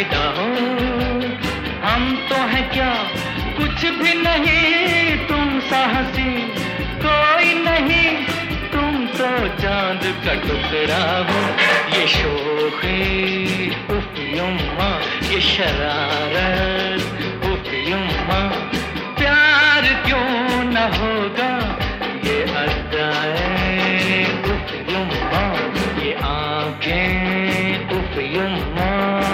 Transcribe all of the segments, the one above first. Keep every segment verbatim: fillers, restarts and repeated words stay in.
फिदा हो। हम तो हैं क्या कुछ भी नहीं, तुम साहसी कोई नहीं, तुम तो चांद का टुकड़ा हो। ये शोखी उफ युम्मा, ये शरारत उफ युम्मा, प्यार क्यों न होगा ये अदाएं उफ युम्मा, ये आंखें उफ युम्मा।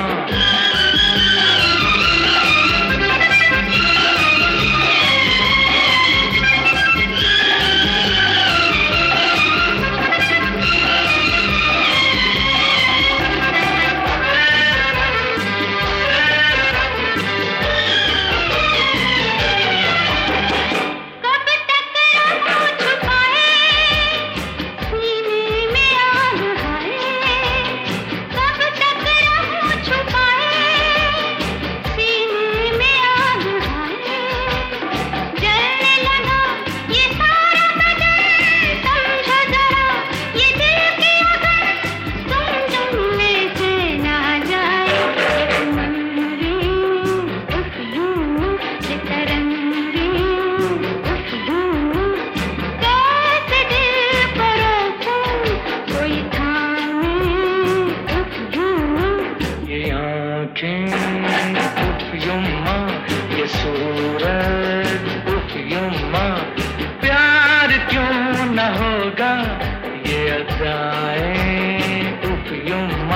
उफ युम्मा, ये सूरत उफ युम्मा, प्यार क्यों न होगा ये अदाएं उफ युम्मा।